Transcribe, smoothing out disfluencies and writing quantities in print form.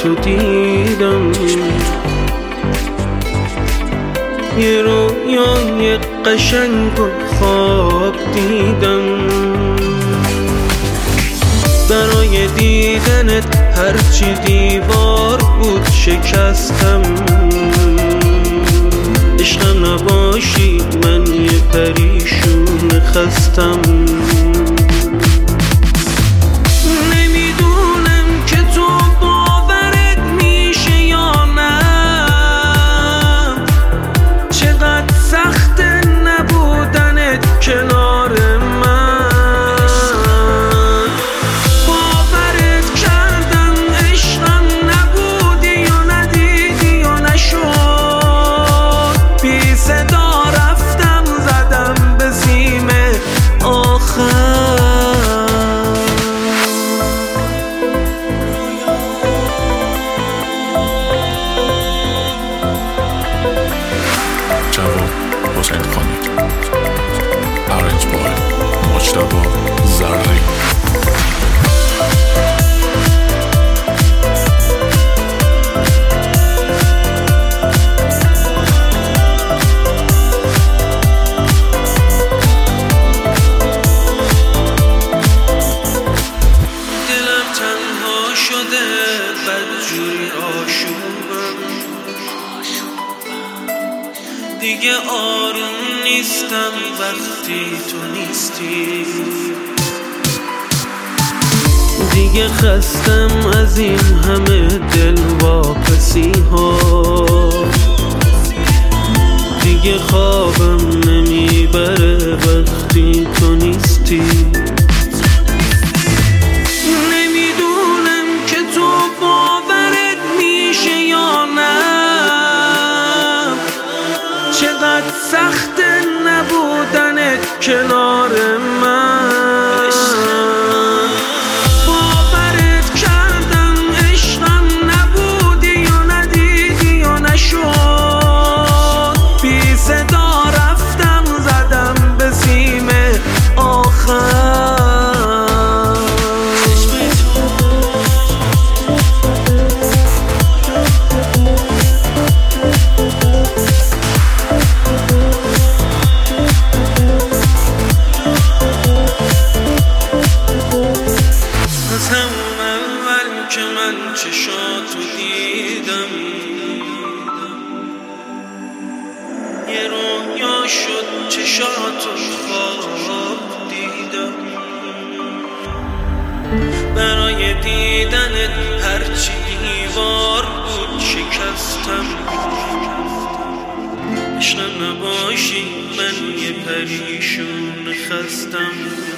تو دیدم، یه رویای قشنگ و خواب دیدم. برای دیدنت هرچی دیوار بود شکستم. عشقم نباشی من یه پریشون خستم. نمیدونم که تو باورت میشه یا نه، چقدر سخت نبودنت کنار من. باورت کردم عشقم نبودی و ندیدی و نشد، بی صدا رفتم زدم به سیم آخر. جواد حسین خانی، ارنج بای مجتبی زرعی. دلم تنها شده بدجوری آشوبم، دیگه آروم نیستم وقتی تو نیستی. دیگه خستم از این همه دلواپسی ها، دیگه خوابم نمیبره وقتی تو نیستی. نمیدونم که تو باورت میشه یا نه، چقدر سخت نبودنت کنار من. باورت کردم عشقم نبودی و ندیدی و نشد، بی صدا رفتم زدم به سیم آخر. از همون اول که من چشاتو دیدم، یه رویا شد چشاتو خواب دیدم. برای دیدنت هرچی دیوار بود شکستم. عشقم نباشی من یه پریشون خستم.